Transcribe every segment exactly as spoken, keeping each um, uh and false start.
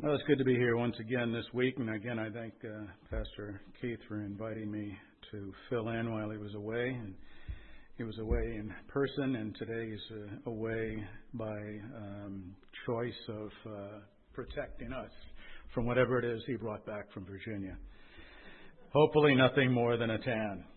Well, it's good to be here once again this week, and again I thank uh, Pastor Keith for inviting me to fill in while he was away. And he was away in person, and today he's uh, away by um, choice of uh, protecting us from whatever it is he brought back from Virginia. Hopefully nothing more than a tan.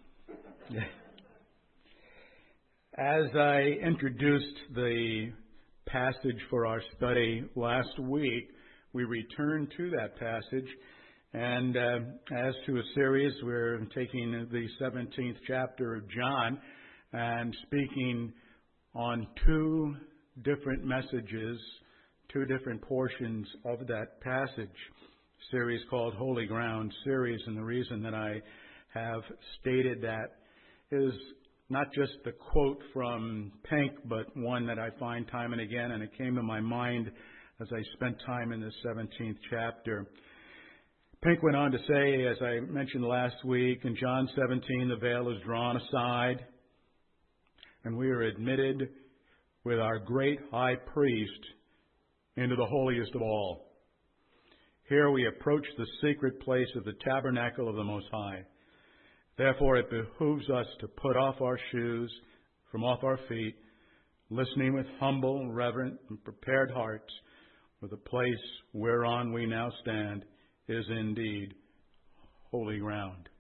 As I introduced the passage for our study last week, we return to that passage, and uh, as to a series, we're taking the seventeenth chapter of John and speaking on two different messages, two different portions of that passage. Series called Holy Ground series, and the reason that I have stated that is not just the quote from Pink, but one that I find time and again, and it came to my mind as I spent time in this seventeenth chapter. Pink went on to say, as I mentioned last week, in John seventeen, the veil is drawn aside, and we are admitted with our great high priest into the holiest of all. Here we approach the secret place of the tabernacle of the Most High. Therefore, it behooves us to put off our shoes from off our feet, listening with humble, reverent, and prepared hearts, for the place whereon we now stand is indeed holy ground.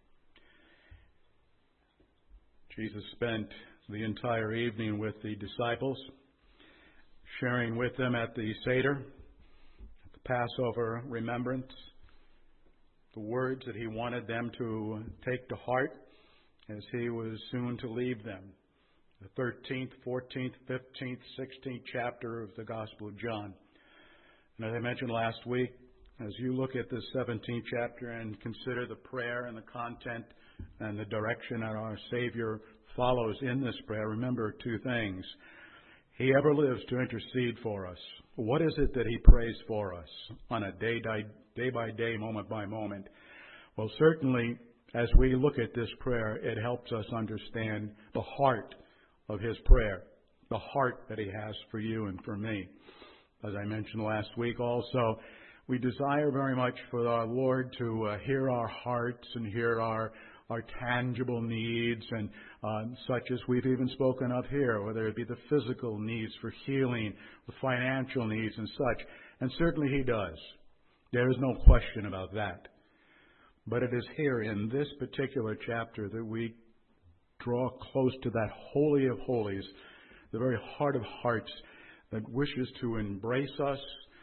Jesus spent the entire evening with the disciples, sharing with them at the Seder, at the Passover remembrance, the words that he wanted them to take to heart as he was soon to leave them. The thirteenth, fourteenth, fifteenth, sixteenth chapter of the Gospel of John. And as I mentioned last week, as you look at this seventeenth chapter and consider the prayer and the content and the direction that our Savior follows in this prayer, remember two things. He ever lives to intercede for us. What is it that he prays for us on a day, day by day, moment by moment? Well, certainly, as we look at this prayer, it helps us understand the heart of his prayer, the heart that he has for you and for me. As I mentioned last week also, we desire very much for our Lord to uh, hear our hearts and hear our our tangible needs and uh, such as we've even spoken of here, whether it be the physical needs for healing, the financial needs and such. And certainly he does. There is no question about that. But it is here in this particular chapter that we draw close to that Holy of Holies, the very heart of hearts that wishes to embrace us,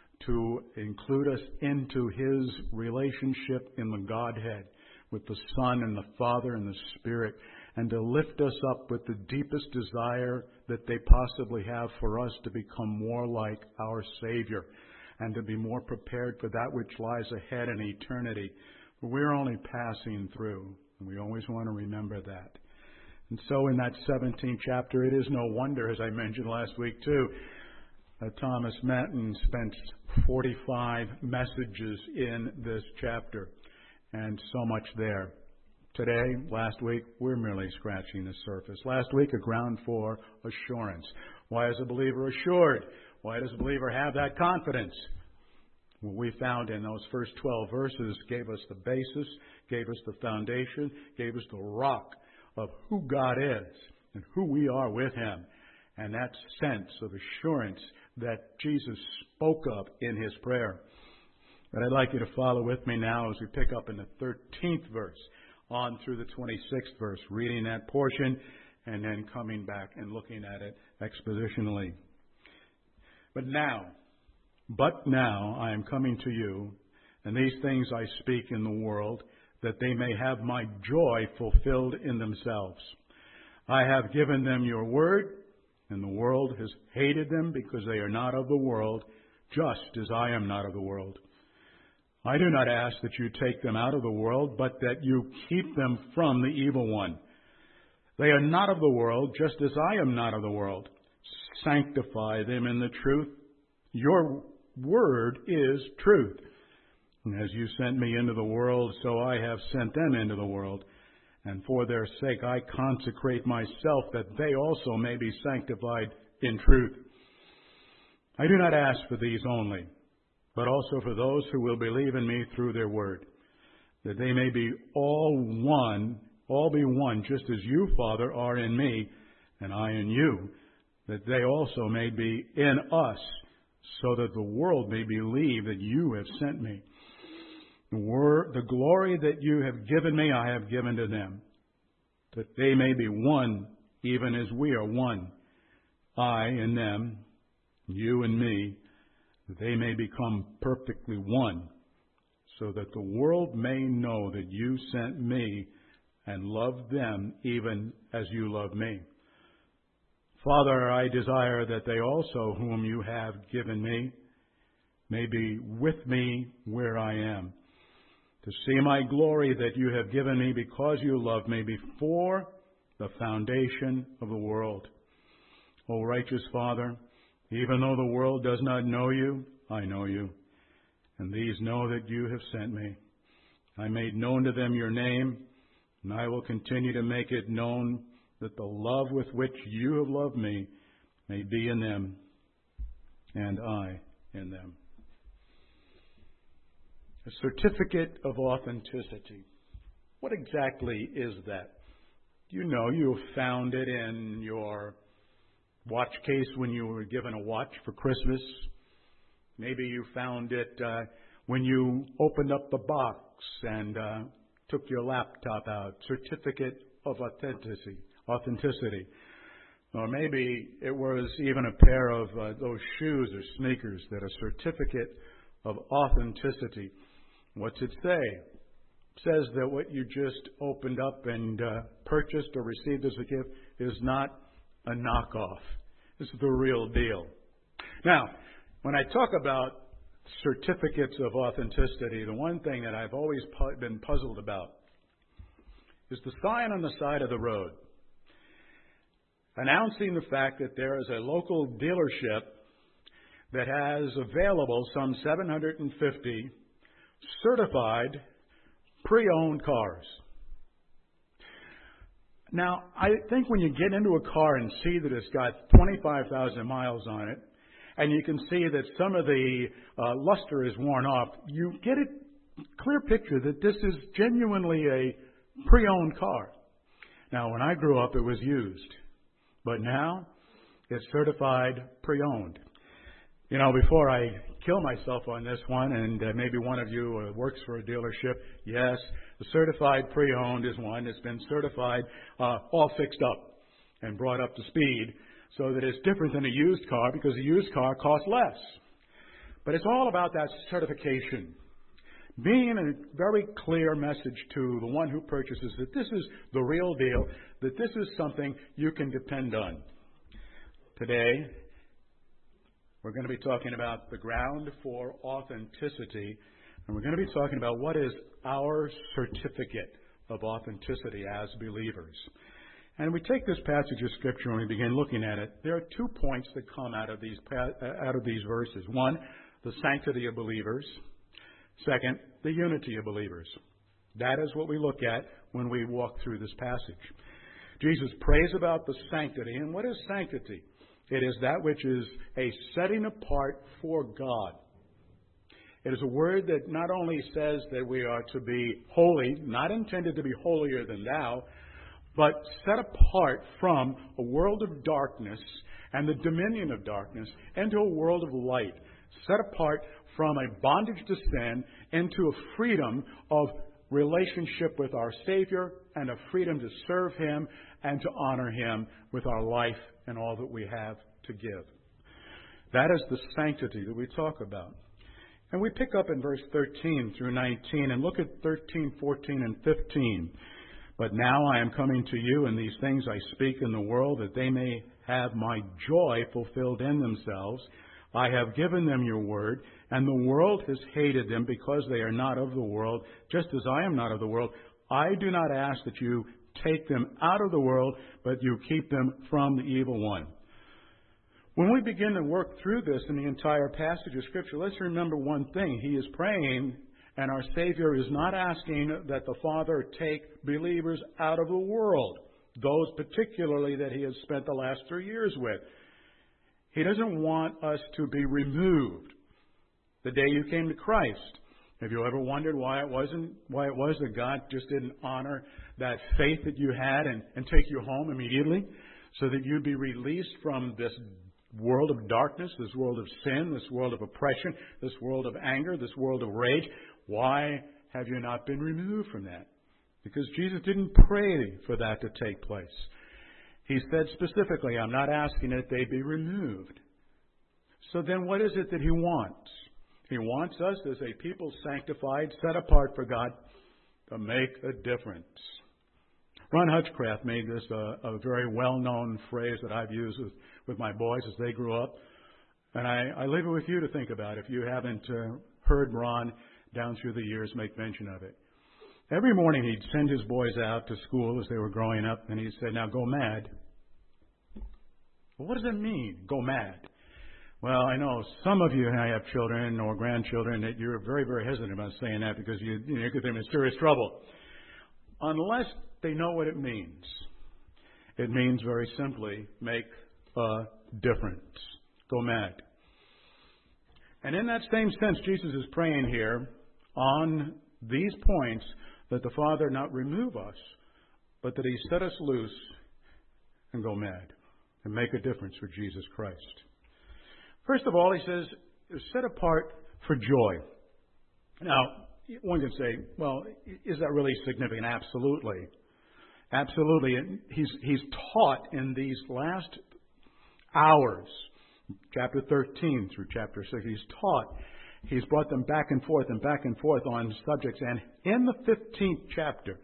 to include us into his relationship in the Godhead with the Son and the Father and the Spirit, and to lift us up with the deepest desire that they possibly have for us to become more like our Savior and to be more prepared for that which lies ahead in eternity. We're only passing through, and we always want to remember that. And so in that seventeenth chapter, it is no wonder, as I mentioned last week too, Uh, Thomas Manton spent forty-five messages in this chapter, and so much there. Today, last week, we're merely scratching the surface. Last week, a ground for assurance. Why is a believer assured? Why does a believer have that confidence? What we found in those first twelve verses gave us the basis, gave us the foundation, gave us the rock of who God is and who we are with him. And that sense of assurance that Jesus spoke of in his prayer. But I'd like you to follow with me now as we pick up in the thirteenth verse on through the twenty-sixth verse, reading that portion and then coming back and looking at it expositionally. But now, but now I am coming to you, and these things I speak in the world, that they may have my joy fulfilled in themselves. I have given them your word, and the world has hated them because they are not of the world, just as I am not of the world. I do not ask that you take them out of the world, but that you keep them from the evil one. They are not of the world, just as I am not of the world. Sanctify them in the truth. Your word is truth. And as you sent me into the world, so I have sent them into the world. And for their sake I consecrate myself, that they also may be sanctified in truth. I do not ask for these only, but also for those who will believe in me through their word, that they may be all one, all be one, just as you, Father, are in me, and I in you, that they also may be in us, so that the world may believe that you have sent me. The word, the glory that you have given me, I have given to them, that they may be one, even as we are one. I in them, you and me, that they may become perfectly one, so that the world may know that you sent me and loved them even as you love me. Father, I desire that they also, whom you have given me, may be with me where I am, to see my glory that you have given me because you loved me before the foundation of the world. O righteous Father, even though the world does not know you, I know you, and these know that you have sent me. I made known to them your name, and I will continue to make it known, that the love with which you have loved me may be in them, and I in them. A certificate of authenticity. What exactly is that? You know you found it in your watch case when you were given a watch for Christmas. Maybe you found it uh, when you opened up the box and uh, took your laptop out. Certificate of authenticity. Authenticity. Or maybe it was even a pair of uh, those shoes or sneakers, that a certificate of authenticity. What's it say? It says that what you just opened up and uh, purchased or received as a gift is not a knockoff. This is the real deal. Now, when I talk about certificates of authenticity, the one thing that I've always pu- been puzzled about is the sign on the side of the road announcing the fact that there is a local dealership that has available some seven hundred fifty certified pre-owned cars. Now, I think when you get into a car and see that it's got twenty-five thousand miles on it, and you can see that some of the uh, luster is worn off, you get a clear picture that this is genuinely a pre-owned car. Now, when I grew up, it was used. But now, it's certified pre-owned. You know, before I kill myself on this one, and uh, maybe one of you uh, works for a dealership, yes, the certified pre-owned is one that's been certified uh, all fixed up and brought up to speed, so that it's different than a used car, because a used car costs less. But it's all about that certification. Being a very clear message to the one who purchases that this is the real deal, that this is something you can depend on. Today, we're going to be talking about the ground for authenticity, and we're going to be talking about what is our certificate of authenticity as believers. And we take this passage of Scripture and we begin looking at it. There are two points that come out of these out of these verses. One, the sanctity of believers. Second, the unity of believers. That is what we look at when we walk through this passage. Jesus prays about the sanctity. And what is sanctity? It is that which is a setting apart for God. It is a word that not only says that we are to be holy, not intended to be holier than thou, but set apart from a world of darkness and the dominion of darkness into a world of light. Set apart from a bondage to sin into a freedom of relationship with our Savior and a freedom to serve Him and to honor Him with our life and all that we have to give. That is the sanctity that we talk about. And we pick up in verse thirteen through nineteen and look at thirteen, fourteen, and fifteen. But now I am coming to you, and these things I speak in the world, that they may have my joy fulfilled in themselves. I have given them your word, and the world has hated them because they are not of the world, just as I am not of the world. I do not ask that you take them out of the world, but you keep them from the evil one. When we begin to work through this in the entire passage of Scripture, let's remember one thing. He is praying, and our Savior is not asking that the Father take believers out of the world, those particularly that He has spent the last three years with. He doesn't want us to be removed. the day you came to Christ. Have you ever wondered why it wasn't, why it was that God just didn't honor that faith that you had and, and take you home immediately so that you'd be released from this world of darkness, this world of sin, this world of oppression, this world of anger, this world of rage? Why have you not been removed from that? Because Jesus didn't pray for that to take place. He said specifically, I'm not asking that they be removed. So then what is it that He wants? He wants us as a people sanctified, set apart for God, to make a difference. Ron Hutchcraft made this a, a very well-known phrase that I've used with, with my boys as they grew up. And I, I leave it with you to think about if you haven't uh, heard Ron down through the years make mention of it. Every morning he'd send his boys out to school as they were growing up, and he'd say, now go mad. Well, what does that mean, go mad? Well, I know some of you have children or grandchildren that you're very, very hesitant about saying that because you, you know, you get them in serious trouble. Unless they know what it means. It means very simply, make a difference. Go mad. And in that same sense, Jesus is praying here on these points that the Father not remove us, but that He set us loose and go mad and make a difference for Jesus Christ. First of all, He says, set apart for joy. Now, one can say, well, is that really significant? Absolutely. Absolutely. He's, he's taught in these last hours, chapter thirteen through chapter six, He's taught. He's brought them back and forth and back and forth on subjects. And in the fifteenth chapter,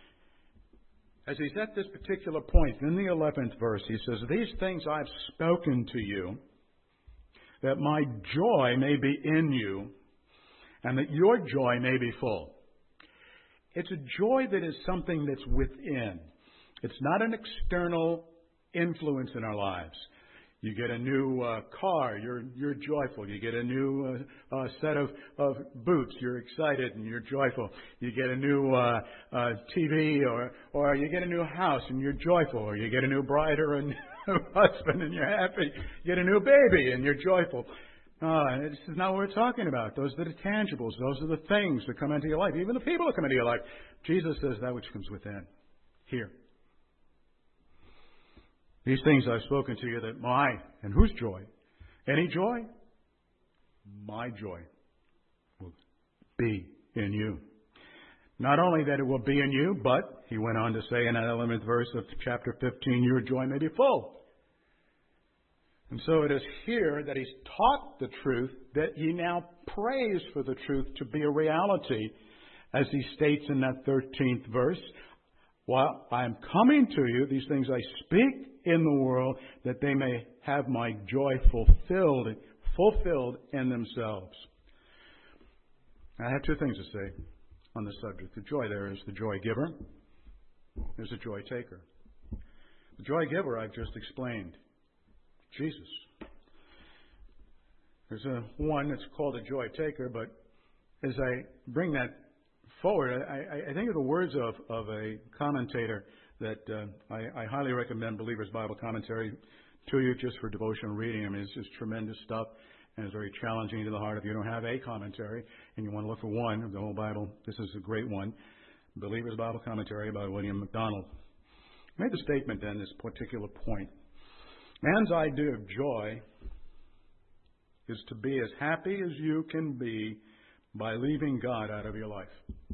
as he's at this particular point, in the eleventh verse, he says, these things I've spoken to you, that my joy may be in you, and that your joy may be full. It's a joy that is something that's within. It's not an external influence in our lives. You get a new uh, car, you're you're joyful. You get a new uh, uh, set of, of boots, you're excited and you're joyful. You get a new uh, uh, T V, or or you get a new house and you're joyful. Or you get a new bride or a new husband and you're happy. You get a new baby and you're joyful. Uh, this is not what we're talking about. Those are the tangibles. Those are the things that come into your life. Even the people that come into your life. Jesus says that which comes within. Here. These things I've spoken to you, that my, and whose joy? Any joy? My joy will be in you. Not only that it will be in you, but, he went on to say in that eleventh verse of chapter fifteen, your joy may be full. And so it is here that he's taught the truth, that he now prays for the truth to be a reality, as he states in that thirteenth verse. While I am coming to you, these things I speak in the world, that they may have my joy fulfilled, fulfilled in themselves. I have two things to say on this subject. The joy there is the joy giver. There's a joy taker. The joy giver I've just explained. Jesus. There's a one that's called a joy taker, but as I bring that forward, I, I think of the words of, of a commentator that uh, I, I highly recommend Believer's Bible Commentary to you just for devotional reading. I mean, it's just tremendous stuff, and it's very challenging to the heart. If you don't have a commentary and you want to look for one of the whole Bible, this is a great one. Believer's Bible Commentary by William MacDonald. I made the statement then, this particular point. Man's idea of joy is to be as happy as you can be by leaving God out of your life.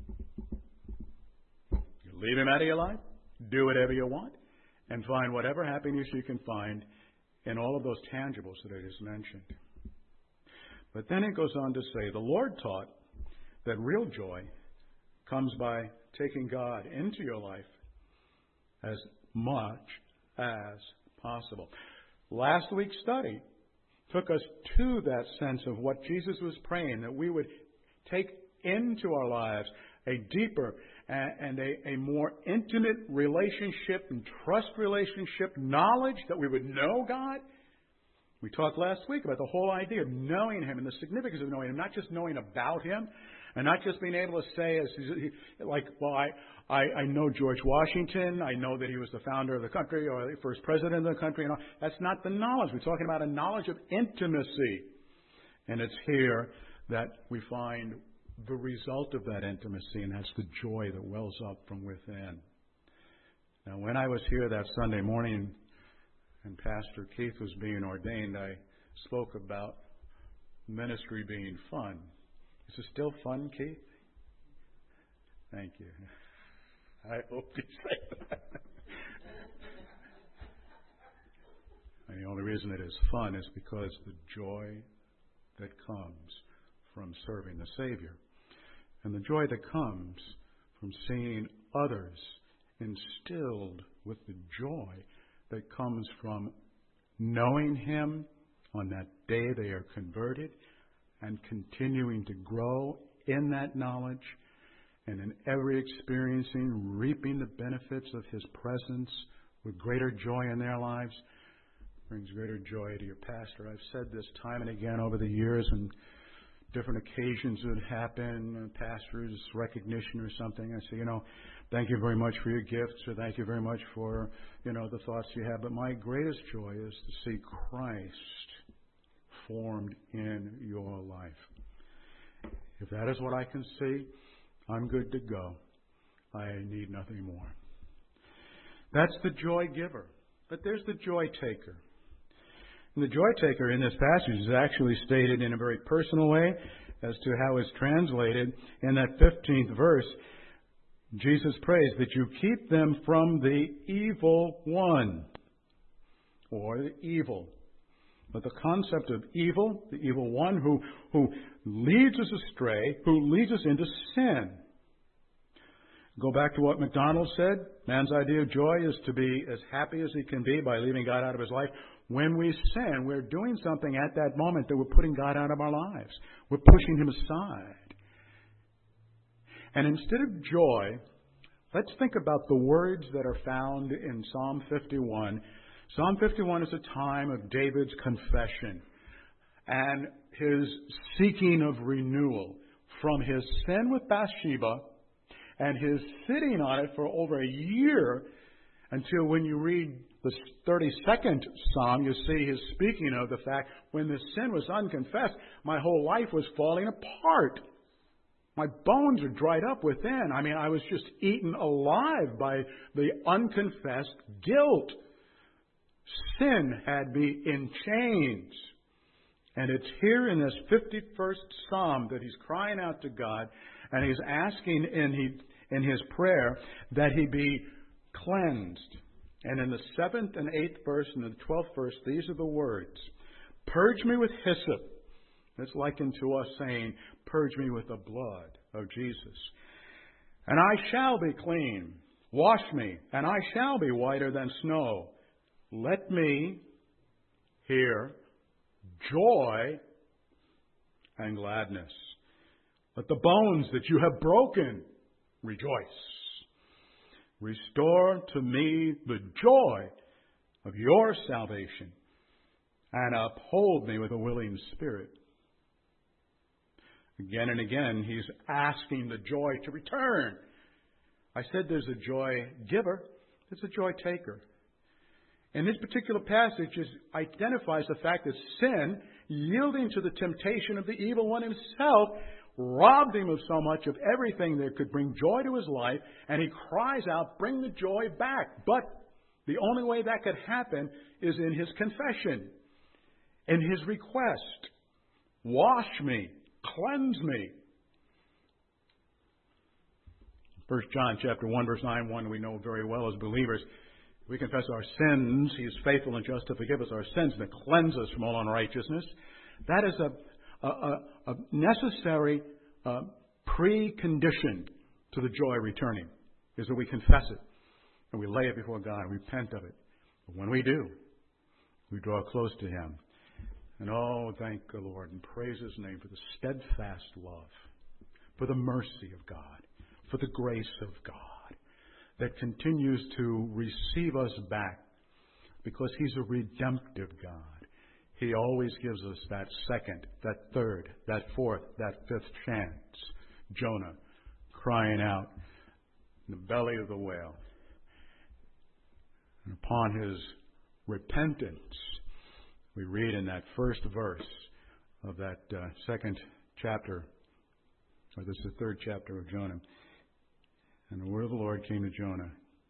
You leave Him out of your life, do whatever you want, and find whatever happiness you can find in all of those tangibles that I just mentioned. But then it goes on to say, the Lord taught that real joy comes by taking God into your life as much as possible. Last week's study took us to that sense of what Jesus was praying, that we would take into our lives a deeper and a, a more intimate relationship and trust relationship, knowledge that we would know God. We talked last week about the whole idea of knowing Him and the significance of knowing Him, not just knowing about Him, and not just being able to say, as like, well, I, I, I know George Washington, I know that he was the founder of the country or the first president of the country. And all. That's not the knowledge. We're talking about a knowledge of intimacy. And it's here that we find the result of that intimacy, and that's the joy that wells up from within. Now, when I was here that Sunday morning and Pastor Keith was being ordained, I spoke about ministry being fun. Is it still fun, Keith? Thank you. I hope you say that. And the only reason it is fun is because the joy that comes from serving the Savior, and the joy that comes from seeing others instilled with the joy that comes from knowing Him on that day they are converted and continuing to grow in that knowledge, and in every experiencing, reaping the benefits of His presence with greater joy in their lives, brings greater joy to your pastor. I've said this time and again over the years, and different occasions would happen, pastor's recognition or something. I say, you know, thank you very much for your gifts, or thank you very much for, you know, the thoughts you have. But my greatest joy is to see Christ formed in your life. If that is what I can see, I'm good to go. I need nothing more. That's the joy giver. But there's the joy taker. And the joy taker in this passage is actually stated in a very personal way as to how it's translated. In that fifteenth verse, Jesus prays that you keep them from the evil one, or the evil. But the concept of evil, the evil one who, who leads us astray, who leads us into sin. Go back to what MacDonald said. Man's idea of joy is to be as happy as he can be by leaving God out of his life. When we sin, we're doing something at that moment that we're putting God out of our lives. We're pushing Him aside. And instead of joy, let's think about the words that are found in Psalm fifty-one. Psalm fifty-one is a time of David's confession and his seeking of renewal from his sin with Bathsheba and his sitting on it for over a year, until when you read the thirty-second Psalm, you see his speaking of the fact when the sin was unconfessed, my whole life was falling apart. My bones are dried up within. I mean, I was just eaten alive by the unconfessed guilt. Sin had me in chains. And it's here in this fifty-first Psalm that he's crying out to God, and he's asking in, he, in his prayer that he be cleansed. And in the seventh and eighth verse and the twelfth verse, these are the words. Purge me with hyssop. That's likened to us saying, purge me with the blood of Jesus. And I shall be clean. Wash me, and I shall be whiter than snow. Let me hear joy and gladness. Let the bones that you have broken rejoice. Restore to me the joy of your salvation, and uphold me with a willing spirit. Again and again, he's asking the joy to return. I said there's a joy giver. There's a joy taker. And this particular passage is, identifies the fact that sin, yielding to the temptation of the evil one himself, robbed him of so much of everything that could bring joy to his life, and he cries out, bring the joy back. But the only way that could happen is in his confession, in his request. Wash me, cleanse me. First John chapter one, verse nine, one we know very well as believers. We confess our sins. He is faithful and just to forgive us our sins and to cleanse us from all unrighteousness. That is a A, a, a necessary uh, precondition to the joy returning, is that we confess it and we lay it before God and repent of it. But when we do, we draw close to Him. And oh, thank the Lord and praise His name for the steadfast love, for the mercy of God, for the grace of God that continues to receive us back, because He's a redemptive God. He always gives us that second, that third, that fourth, that fifth chance. Jonah crying out in the belly of the whale. And upon his repentance, we read in that first verse of that uh, second chapter, or this is the third chapter of Jonah. And the word of the Lord came to Jonah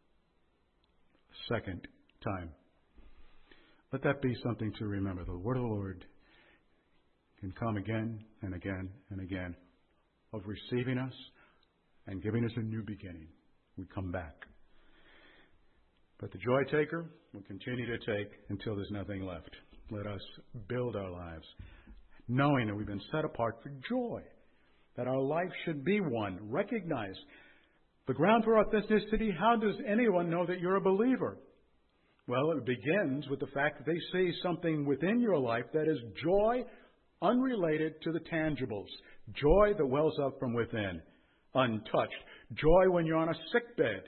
a second time. Let that be something to remember. The word of the Lord can come again and again and again, of receiving us and giving us a new beginning. We come back. But the joy taker will continue to take until there's nothing left. Let us build our lives, knowing that we've been set apart for joy, that our life should be one. Recognize the ground for authenticity. How does anyone know that you're a believer? Well, it begins with the fact that they see something within your life that is joy unrelated to the tangibles. Joy that wells up from within, untouched. Joy when you're on a sick bed.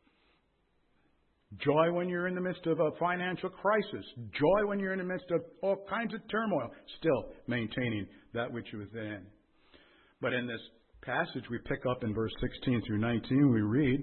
Joy when you're in the midst of a financial crisis. Joy when you're in the midst of all kinds of turmoil. Still maintaining that which is within. But in this passage we pick up in verse sixteen through nineteen, we read,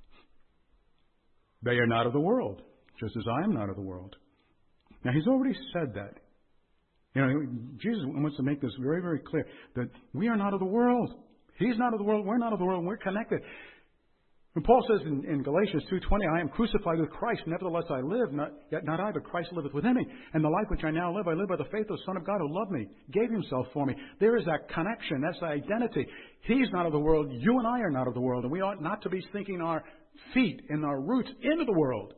they are not of the world, just as I am not of the world. Now he's already said that. You know, Jesus wants to make this very, very clear, that we are not of the world. He's not of the world, we're not of the world, and we're connected. And Paul says in, in Galatians two twenty, I am crucified with Christ, nevertheless I live, not, yet not I, but Christ liveth within me. And the life which I now live, I live by the faith of the Son of God who loved me, gave himself for me. There is that connection, that's the identity. He's not of the world, you and I are not of the world, and we ought not to be sinking our feet and our roots into the world.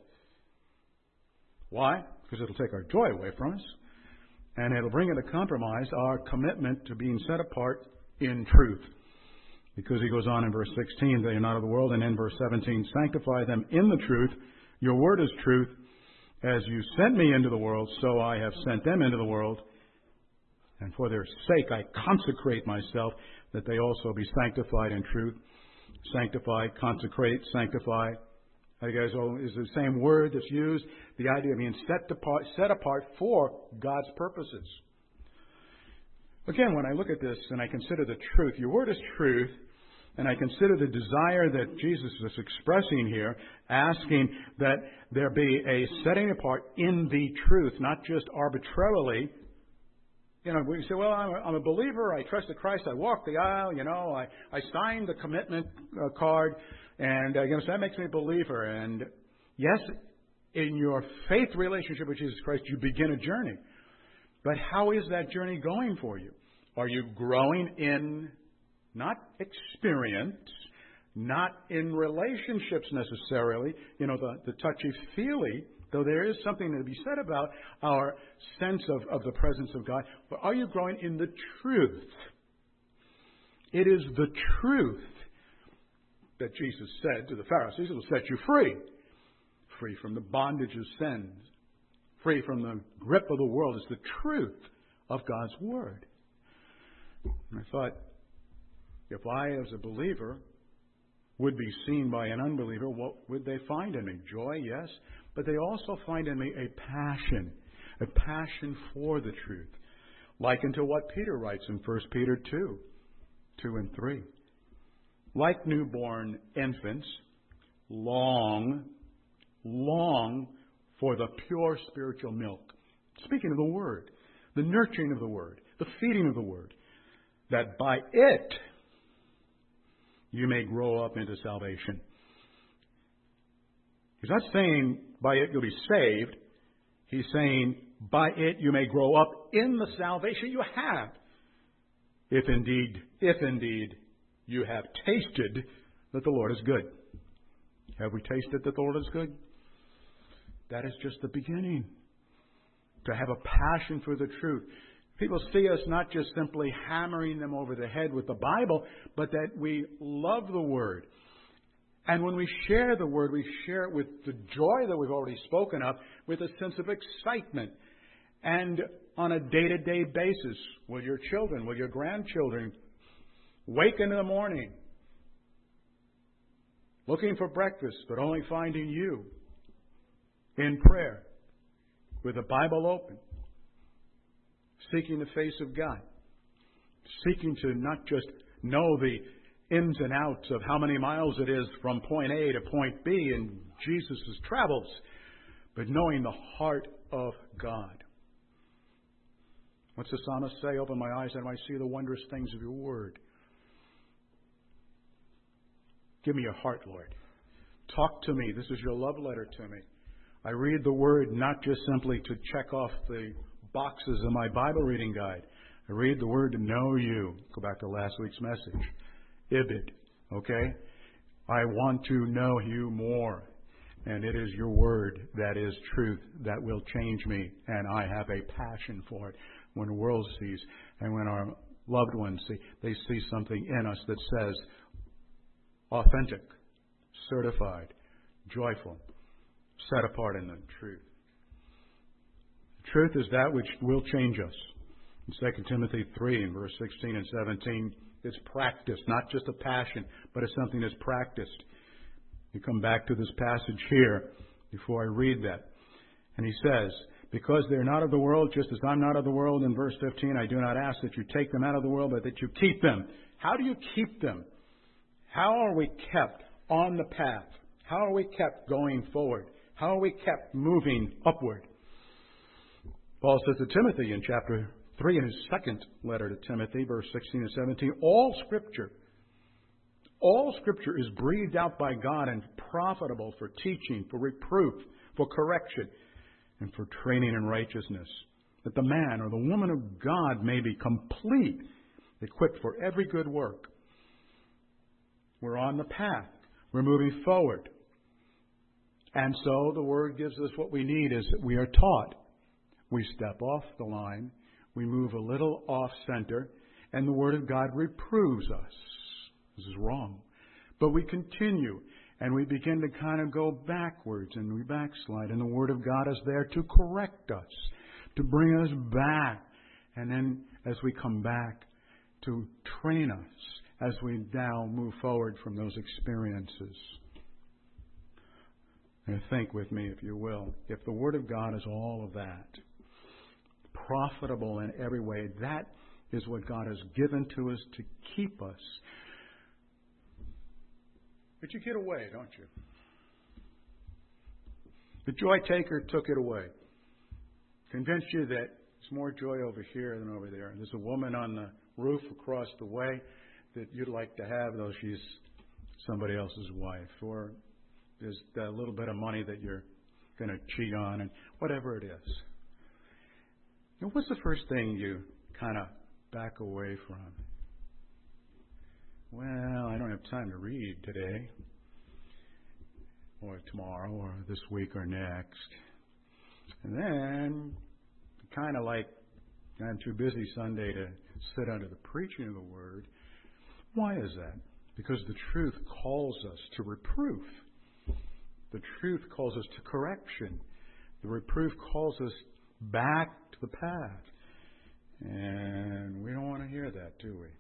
Why? Because it'll take our joy away from us, and it'll bring into compromise our commitment to being set apart in truth. Because he goes on in verse sixteen, they are not of the world, and in verse seventeen, sanctify them in the truth. Your word is truth. As you sent me into the world, so I have sent them into the world. And for their sake I consecrate myself, that they also be sanctified in truth. Sanctify, consecrate, sanctify. I guess is the same word that's used. The idea of being set apart, set apart for God's purposes. Again, when I look at this and I consider the truth, your word is truth, and I consider the desire that Jesus is expressing here, asking that there be a setting apart in the truth, not just arbitrarily. You know, we say, well, I'm a, I'm a believer, I trust in Christ, I walk the aisle, you know, I, I signed the commitment uh, card, and uh, you know, so that makes me a believer. And yes, in your faith relationship with Jesus Christ, you begin a journey. But how is that journey going for you? Are you growing in not experience, not in relationships necessarily, you know, the, the touchy-feely, though there is something to be said about our sense of, of the presence of God, but are you growing in the truth? It is the truth that Jesus said to the Pharisees, it will set you free, free from the bondage of sins, free from the grip of the world. It's the truth of God's Word. And I thought, if I, as a believer, would be seen by an unbeliever, what would they find in me? Joy, yes, but they also find in me a passion, a passion for the truth, likened to what Peter writes in First Peter two, two and three. Like newborn infants, long, long for the pure spiritual milk. Speaking of the Word, the nurturing of the Word, the feeding of the Word, that by it you may grow up into salvation. He's not saying by it you'll be saved. He's saying by it you may grow up in the salvation you have. If indeed, if indeed you have tasted that the Lord is good. Have we tasted that the Lord is good? That is just the beginning. To have a passion for the truth. People see us not just simply hammering them over the head with the Bible, but that we love the Word. And when we share the Word, we share it with the joy that we've already spoken of, with a sense of excitement. And on a day-to-day basis, will your children, will your grandchildren wake in the morning looking for breakfast, but only finding you in prayer, with the Bible open, seeking the face of God, seeking to not just know the ins and outs of how many miles it is from point A to point B in Jesus' travels, but knowing the heart of God. What's the psalmist say? Open my eyes and I see the wondrous things of your word. Give me your heart, Lord. Talk to me. This is your love letter to me. I read the word not just simply to check off the boxes of my Bible reading guide. I read the word to know you. Go back to last week's message. Ibid. Okay? I want to know you more. And it is your word that is truth that will change me. And I have a passion for it. When the world sees and when our loved ones see, they see something in us that says authentic, certified, joyful, set apart in the truth. Truth is that which will change us. In Second Timothy three, in verse sixteen and seventeen, it's practiced, not just a passion, but it's something that's practiced. You come back to this passage here before I read that. And he says, because they're not of the world, just as I'm not of the world, in verse fifteen, I do not ask that you take them out of the world, but that you keep them. How do you keep them? How are we kept on the path? How are we kept going forward? How are we kept moving upward? Paul says to Timothy in chapter three, in his second letter to Timothy, verse sixteen and seventeen, all Scripture, all Scripture is breathed out by God and profitable for teaching, for reproof, for correction, and for training in righteousness, that the man or the woman of God may be complete, equipped for every good work. We're on the path. We're moving forward. And so the Word gives us what we need is that we are taught. We step off the line. We move a little off center. And the Word of God reproves us. This is wrong. But we continue. And we begin to kind of go backwards and we backslide. And the Word of God is there to correct us, to bring us back. And then as we come back, to train us as we now move forward from those experiences. And think with me, if you will, if the Word of God is all of that, profitable in every way, that is what God has given to us to keep us. But you get away, don't you? The joy taker took it away. Convinced you that there's more joy over here than over there. There's a woman on the roof across the way that you'd like to have, though she's somebody else's wife. Or there's that little bit of money that you're going to cheat on, and whatever it is. You know, what's the first thing you kind of back away from? Well, I don't have time to read today, or tomorrow, or this week, or next. And then, kind of like, I'm too busy Sunday to sit under the preaching of the Word. Why is that? Because the truth calls us to reproof. The truth calls us to correction. The reproof calls us back to the path. And we don't want to hear that, do we?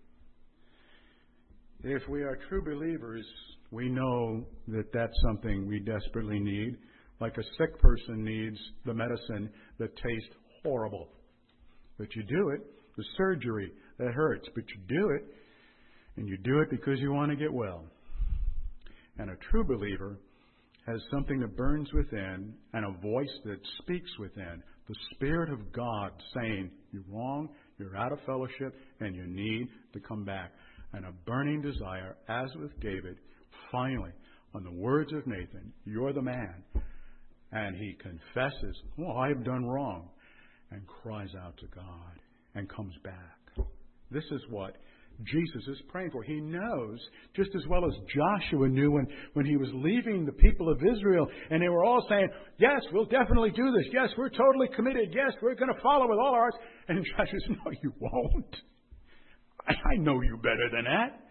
If we are true believers, we know that that's something we desperately need. Like a sick person needs the medicine that tastes horrible. But you do it. The surgery that hurts, but you do it. And you do it because you want to get well. And a true believer has something that burns within and a voice that speaks within. The Spirit of God saying, you're wrong, you're out of fellowship, and you need to come back. And a burning desire, as with David, finally, on the words of Nathan, you're the man. And he confesses, well, I have done wrong, and cries out to God and comes back. This is what Jesus is praying for. He knows, just as well as Joshua knew when, when he was leaving the people of Israel, and they were all saying, yes, we'll definitely do this. Yes, we're totally committed. Yes, we're going to follow with all our hearts. And Joshua says, no, you won't. I, I know you better than that.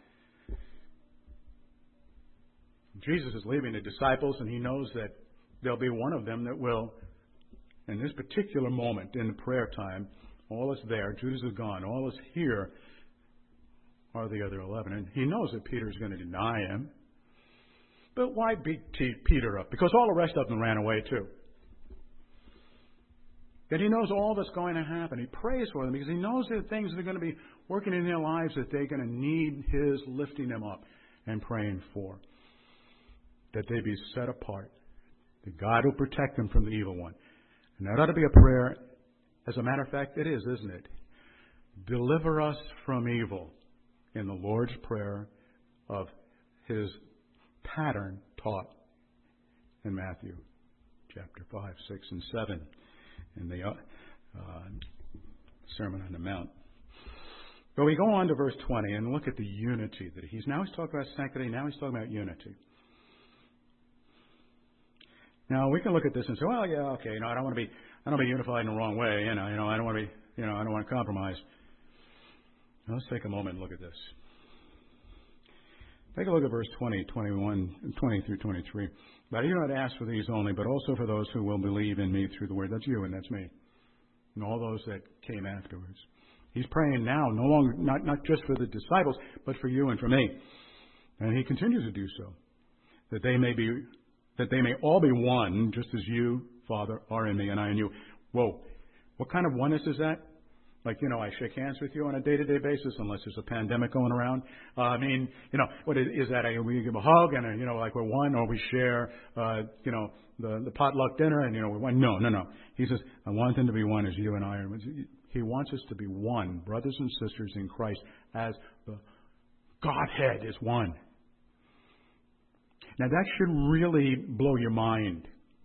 Jesus is leaving the disciples, and he knows that there'll be one of them that will, in this particular moment in the prayer time, all is there. Judas is gone. All is here are the other eleven. And he knows that Peter is going to deny him. But why beat Peter up? Because all the rest of them ran away too. And he knows all that's going to happen. He prays for them because he knows there are things that are going to be working in their lives that they're going to need his lifting them up and praying for. That they be set apart. That God will protect them from the evil one. And that ought to be a prayer. As a matter of fact, it is, isn't it? Deliver us from evil in the Lord's Prayer of His pattern taught in Matthew chapter five, six, and seven in the uh, uh, Sermon on the Mount. But we go on to verse twenty and look at the unity that he's now he's talking about sanctity, now he's talking about unity. Now we can look at this and say, well, yeah, okay, you know, I don't want to be I don't want to be unified in the wrong way, you know, you know, I don't want to be you know, I don't want to compromise. Now, let's take a moment and look at this. Take a look at verse twenty, twenty-one, twenty through twenty-three. But I do not ask for these only, but also for those who will believe in me through the word. That's you and that's me. And all those that came afterwards. He's praying now, no longer, not, not just for the disciples, but for you and for me. And he continues to do so. That they may be, that they may all be one, just as you, Father, are in me and I in you. Whoa. What kind of oneness is that? Like, you know, I shake hands with you on a day-to-day basis unless there's a pandemic going around. Uh, I mean, you know, what is, is that? A, we give a hug and, a, you know, like we're one, or we share, uh, you know, the, the potluck dinner and, you know, we're one. No, no, no. He says, I want them to be one as you and I are. He wants us to be one, brothers and sisters in Christ, as the Godhead is one. Now, that should really blow your mind.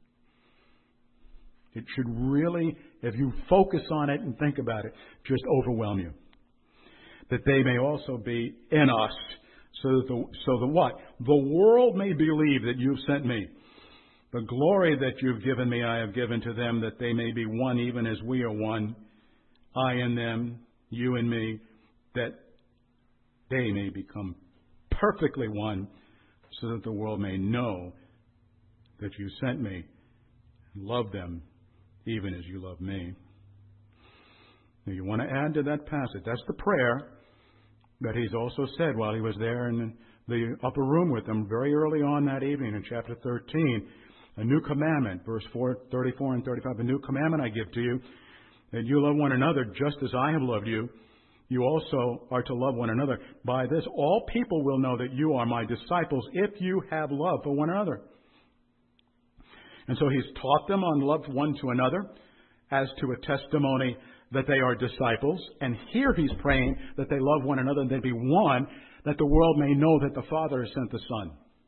It should really, if you focus on it and think about it, just overwhelm you. That they may also be in us, so that the, so that what? The world may believe that you've sent me. The glory that you've given me I have given to them, that they may be one even as we are one. I and them, you and me, that they may become perfectly one, so that the world may know that you sent me and love them even as you love me. Now you want to add to that passage. That's the prayer that he's also said while he was there in the upper room with them very early on that evening in chapter thirteen. A new commandment, verse four, thirty-four and thirty-five. A new commandment I give to you, that you love one another just as I have loved you. You also are to love one another. By this all people will know that you are my disciples if you have love for one another. And so he's taught them on love one to another as to a testimony that they are disciples. And here he's praying that they love one another and they be one, that the world may know that the Father has sent the Son.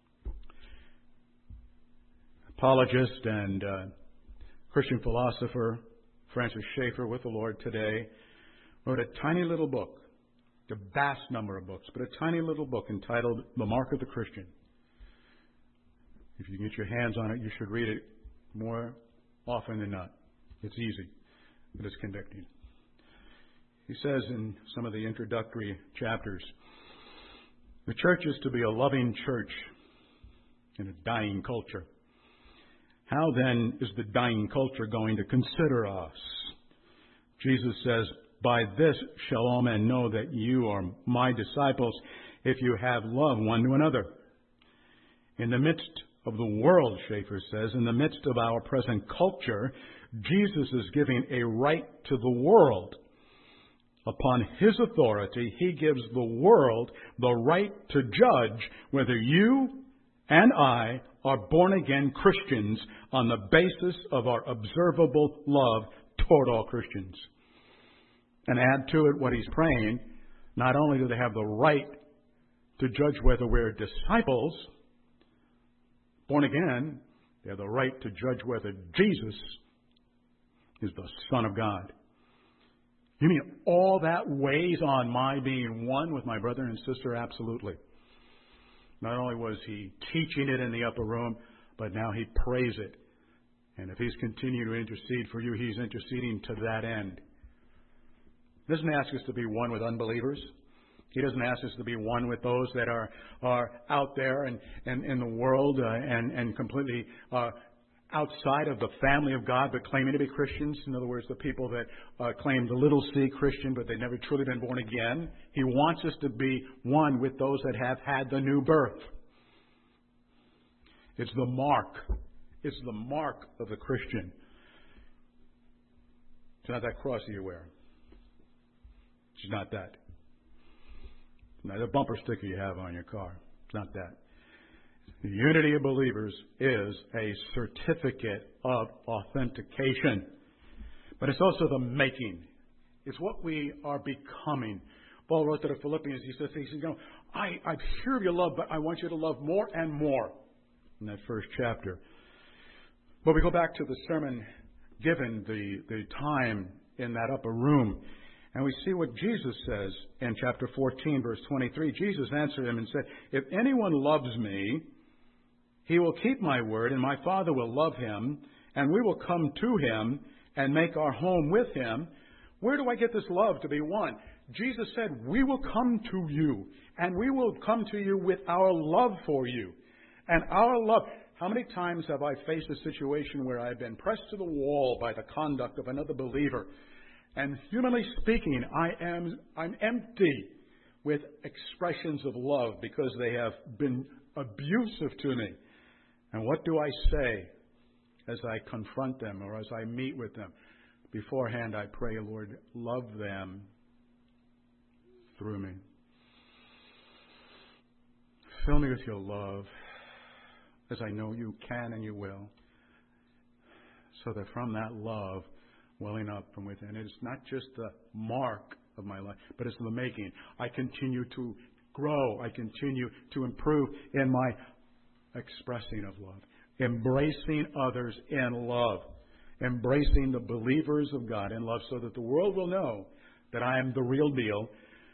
Apologist and uh, Christian philosopher Francis Schaeffer, with the Lord today, wrote a tiny little book, a vast number of books, but a tiny little book entitled The Mark of the Christian. If you can get your hands on it, you should read it more often than not. It's easy, but it's convicting. He says in some of the introductory chapters, the church is to be a loving church in a dying culture. How then is the dying culture going to consider us? Jesus says, by this shall all men know that you are my disciples, if you have love one to another. In the midst of the world, Schaeffer says, in the midst of our present culture, Jesus is giving a right to the world. Upon his authority, he gives the world the right to judge whether you and I are born-again Christians on the basis of our observable love toward all Christians. And add to it what he's praying, not only do they have the right to judge whether we're disciples, born again, they have the right to judge whether Jesus is the Son of God. You mean all that weighs on my being one with my brother and sister? Absolutely. Not only was he teaching it in the upper room, but now he prays it. And if he's continuing to intercede for you, he's interceding to that end. He doesn't ask us to be one with unbelievers. He doesn't ask us to be one with those that are are out there and in, in, in the world uh, and, and completely uh, outside of the family of God but claiming to be Christians. In other words, the people that uh, claim the little c Christian but they've never truly been born again. He wants us to be one with those that have had the new birth. It's the mark. It's the mark of the Christian. It's not that cross that you wear. It's not that. It's not a bumper sticker you have on your car. It's not that. The unity of believers is a certificate of authentication. But it's also the making. It's what we are becoming. Paul wrote to the Philippians, he says, he says, you know, I, I hear of your love, but I want you to love more and more in that first chapter. But we go back to the sermon given, the, the time in that upper room, and we see what Jesus says in chapter fourteen, verse twenty-three. Jesus answered him and said, if anyone loves me, he will keep my word, and my Father will love him, and we will come to him and make our home with him. Where do I get this love to be one? Jesus said, we will come to you, and we will come to you with our love for you. And our love. How many times have I faced a situation where I've been pressed to the wall by the conduct of another believer? And humanly speaking, I am, I'm empty with expressions of love because they have been abusive to me. And what do I say as I confront them or as I meet with them? Beforehand, I pray, Lord, love them through me. Fill me with your love, as I know you can and you will, so that from that love welling up from within, it is not just the mark of my life, but it's the making. I continue to grow. I continue to improve in my expressing of love, embracing others in love, embracing the believers of God in love, so that the world will know that I am the real deal.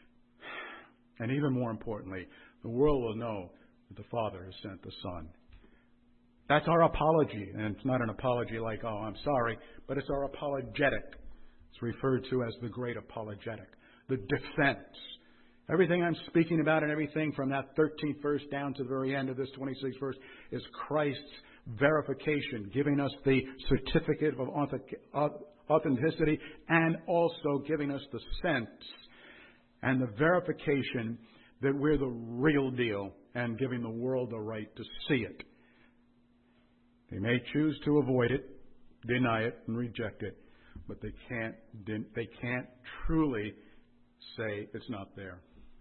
And even more importantly, the world will know that the Father has sent the Son. That's our apology. And it's not an apology like, oh, I'm sorry, but it's our apologetic. It's referred to as the great apologetic, the defense. Everything I'm speaking about and everything from that thirteenth verse down to the very end of this twenty-sixth verse is Christ's verification, giving us the certificate of authenticity and also giving us the sense and the verification that we're the real deal and giving the world the right to see it. They may choose to avoid it, deny it, and reject it, but they can't, they can't truly say it's not there.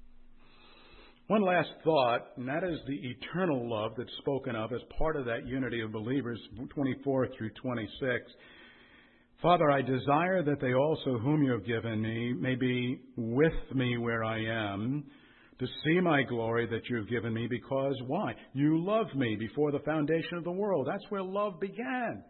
One last thought, and that is the eternal love that's spoken of as part of that unity of believers, twenty-four through twenty-six. Father, I desire that they also whom you have given me may be with me where I am, to see my glory that you have given me, because why? You loved me before the foundation of the world. That's where love began.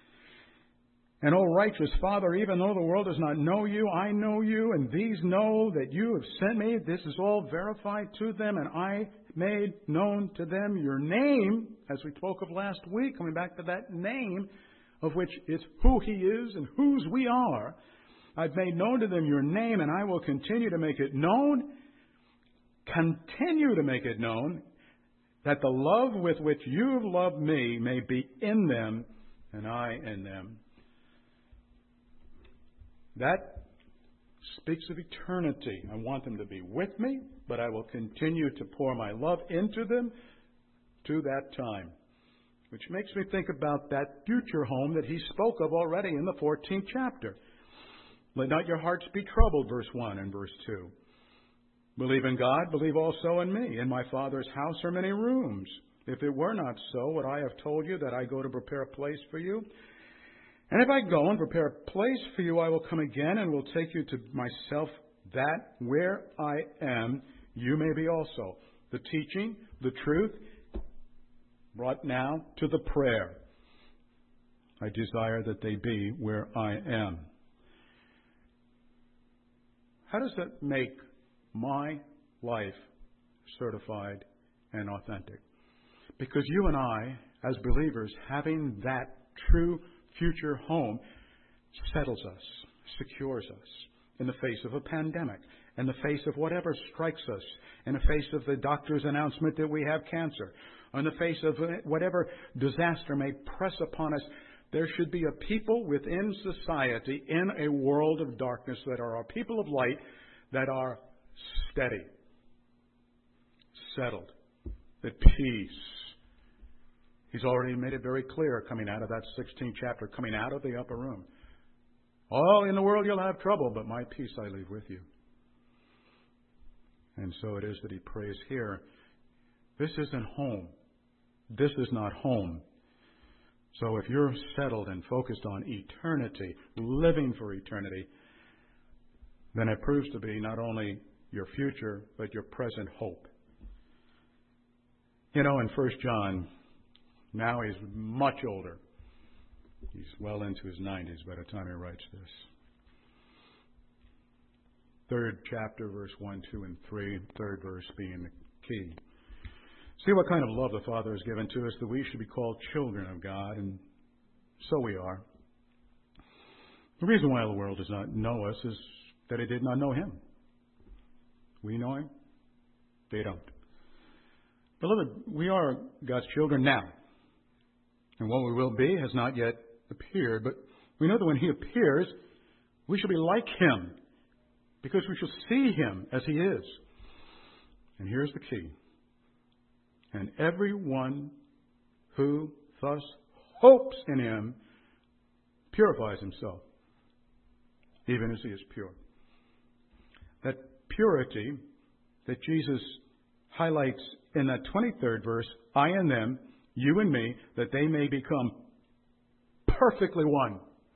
And, O righteous Father, even though the world does not know you, I know you, and these know that you have sent me. This is all verified to them, and I made known to them your name, as we spoke of last week, coming back to that name, of which is who he is and whose we are. I've made known to them your name, and I will continue to make it known, continue to make it known, that the love with which you have loved me may be in them, and I in them. That speaks of eternity. I want them to be with me, but I will continue to pour my love into them to that time. Which makes me think about that future home that he spoke of already in the fourteenth chapter. Let not your hearts be troubled, verse one and verse two. Believe in God, believe also in me. In my Father's house are many rooms. If it were not so, would I have told you that I go to prepare a place for you? And if I go and prepare a place for you, I will come again and will take you to myself, that where I am, you may be also. The teaching, the truth, brought now to the prayer. I desire that they be where I am. How does that make my life certified and authentic? Because you and I, as believers, having that true future home settles us, secures us in the face of a pandemic, in the face of whatever strikes us, in the face of the doctor's announcement that we have cancer, in the face of whatever disaster may press upon us. There should be a people within society in a world of darkness that are a people of light, that are steady, settled, at peace. He's already made it very clear coming out of that sixteenth chapter, coming out of the upper room. All in the world you'll have trouble, but my peace I leave with you. And so it is that he prays here. This isn't home. This is not home. So if you're settled and focused on eternity, living for eternity, then it proves to be not only your future, but your present hope. You know, in First John, now he's much older. He's well into his nineties by the time he writes this. Third chapter, verse one, two, and three, third verse being the key. See what kind of love the Father has given to us, that we should be called children of God, and so we are. The reason why the world does not know us is that it did not know Him. We know Him. They don't. Beloved, we are God's children now. And what we will be has not yet appeared, but we know that when He appears, we shall be like Him, because we shall see Him as He is. And here's the key. And everyone who thus hopes in Him purifies himself, even as He is pure. That purity that Jesus highlights in that twenty-third verse, I and them, you and me, that they may become perfectly one.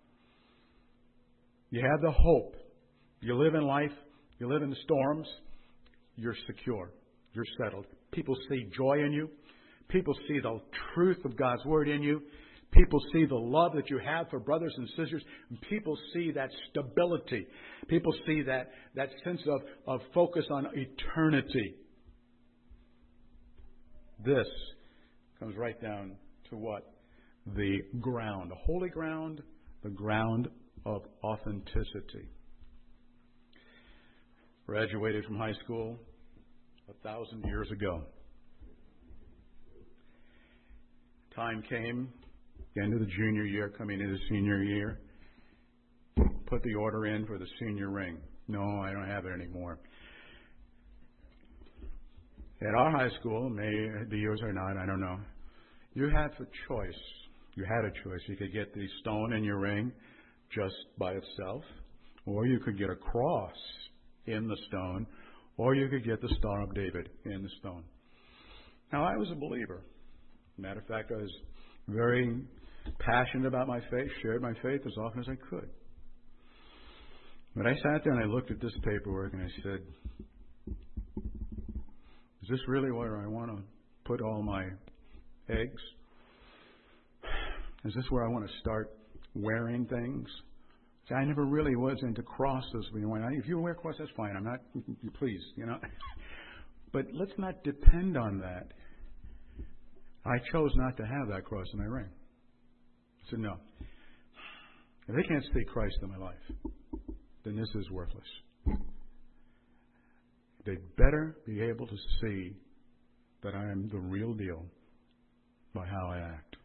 You have the hope. You live in life. You live in the storms. You're secure. You're settled. People see joy in you. People see the truth of God's Word in you. People see the love that you have for brothers and sisters. And people see that stability. People see that, that sense of, of focus on eternity. This comes right down to what? The ground. The holy ground, the ground of authenticity. Graduated from high school a thousand years ago. Time came, the end of the junior year, coming into the senior year. Put the order in for the senior ring. No, I don't have it anymore. At our high school, may it be yours or not, I don't know. You had a choice. You had a choice. You could get the stone in your ring just by itself, or you could get a cross in the stone, or you could get the Star of David in the stone. Now, I was a believer. Matter of fact, I was very passionate about my faith, shared my faith as often as I could. But I sat there and I looked at this paperwork and I said, is this really where I want to put all my eggs? Is this where I want to start wearing things? See, I never really was into crosses. If you wear crosses, that's fine. I'm not, please, you know. But let's not depend on that. I chose not to have that cross in my ring. I said, no. If they can't see Christ in my life, then this is worthless. They'd better be able to see that I am the real deal by how I act.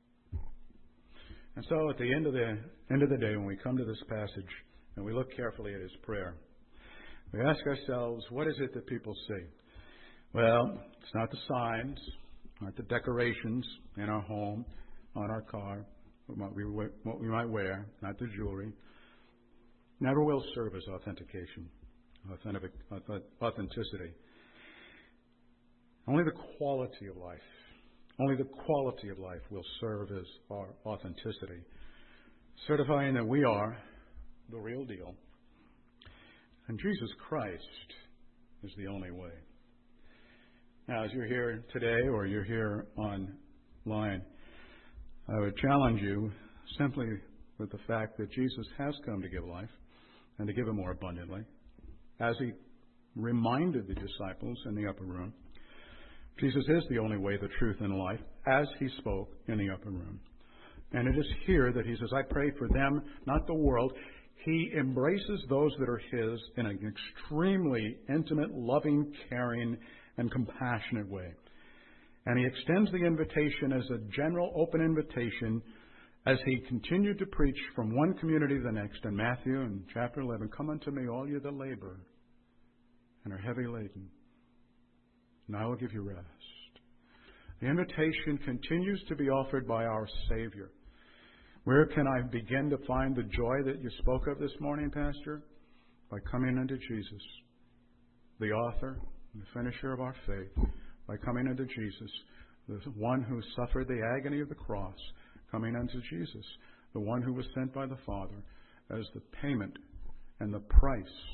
And so at the end of the end of the day, when we come to this passage and we look carefully at His prayer, we ask ourselves, what is it that people see? Well, it's not the signs, not the decorations in our home, on our car, what we, what we might wear, not the jewelry. Never will serve as authentication, authentic, authenticity. Only the quality of life, only the quality of life will serve as our authenticity, certifying that we are the real deal. And Jesus Christ is the only way. Now, as you're here today or you're here online, I would challenge you simply with the fact that Jesus has come to give life and to give it more abundantly. As He reminded the disciples in the upper room, Jesus is the only way, the truth, and life, as He spoke in the upper room. And it is here that He says, I pray for them, not the world. He embraces those that are His in an extremely intimate, loving, caring, and compassionate way. And He extends the invitation as a general open invitation as He continued to preach from one community to the next. In Matthew in chapter eleven, come unto me, all you that labor and are heavy laden, and I will give you rest. The invitation continues to be offered by our Savior. Where can I begin to find the joy that you spoke of this morning, Pastor? By coming unto Jesus, the author and the finisher of our faith. By coming unto Jesus, the one who suffered the agony of the cross. Coming unto Jesus, the one who was sent by the Father as the payment and the price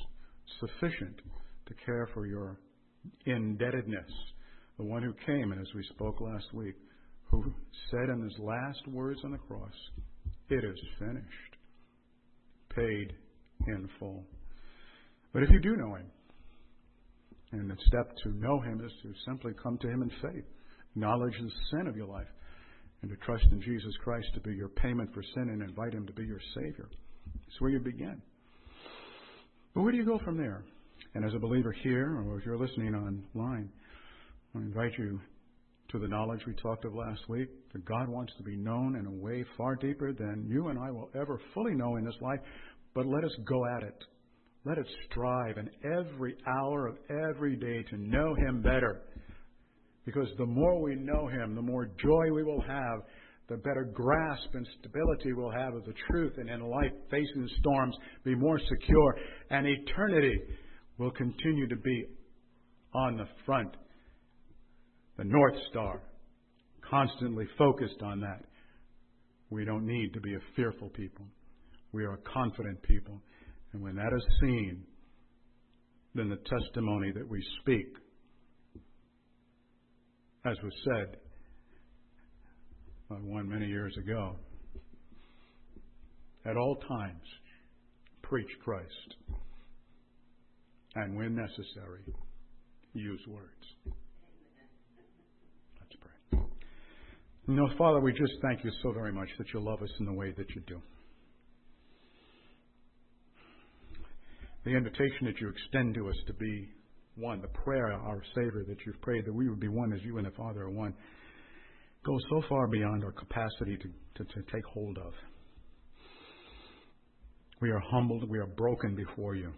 sufficient to care for your indebtedness. The one who came, and as we spoke last week, who said in his last words on the cross, "It is finished," paid in full. But if you do know him, and the step to know him is to simply come to him in faith, acknowledge the sin of your life, and to trust in Jesus Christ to be your payment for sin and invite him to be your Savior. That's where you begin. But where do you go from there? And as a believer here, or if you're listening online, I invite you to the knowledge we talked of last week, that God wants to be known in a way far deeper than you and I will ever fully know in this life. But let us go at it. Let us strive in every hour of every day to know him better. Because the more we know him, the more joy we will have, the better grasp and stability we'll have of the truth, and in life facing storms be more secure, and eternity will continue to be on the front. The North Star, constantly focused on that. We don't need to be a fearful people. We are a confident people. And when that is seen, then the testimony that we speak, as was said by one many years ago, at all times, preach Christ. And when necessary, use words. Let's pray. You know, Father, we just thank you so very much that you love us in the way that you do. The invitation that you extend to us to be one, the prayer, our Savior, that you've prayed that we would be one as you and the Father are one, goes so far beyond our capacity to, to, to take hold of. We are humbled, we are broken before you.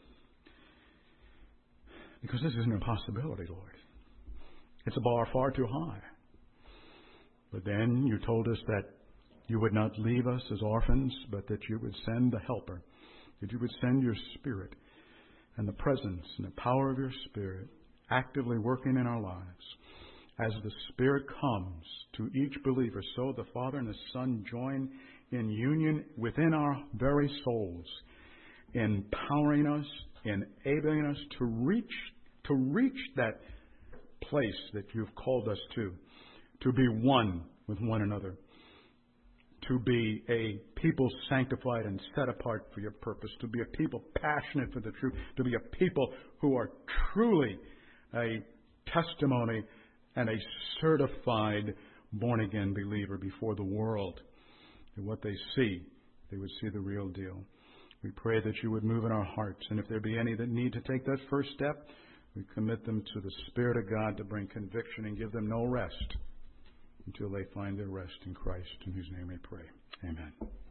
Because this is an impossibility, Lord. It's a bar far too high. But then you told us that you would not leave us as orphans, but that you would send the Helper, that you would send your Spirit, and the presence and the power of your Spirit actively working in our lives. As the Spirit comes to each believer, so the Father and the Son join in union within our very souls, empowering us, enabling us to reach to reach that place that you've called us to, to be one with one another, to be a people sanctified and set apart for your purpose, to be a people passionate for the truth, to be a people who are truly a testimony and a certified born-again believer before the world. And what they see, they would see the real deal. We pray that you would move in our hearts, and if there be any that need to take that first step, we commit them to the Spirit of God to bring conviction and give them no rest until they find their rest in Christ, in whose name we pray. Amen.